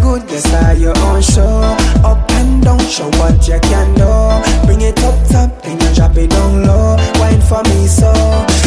good, yes, are your own show. Up and down, show what you can do. Bring it up top, then you drop it down low. Wine for me so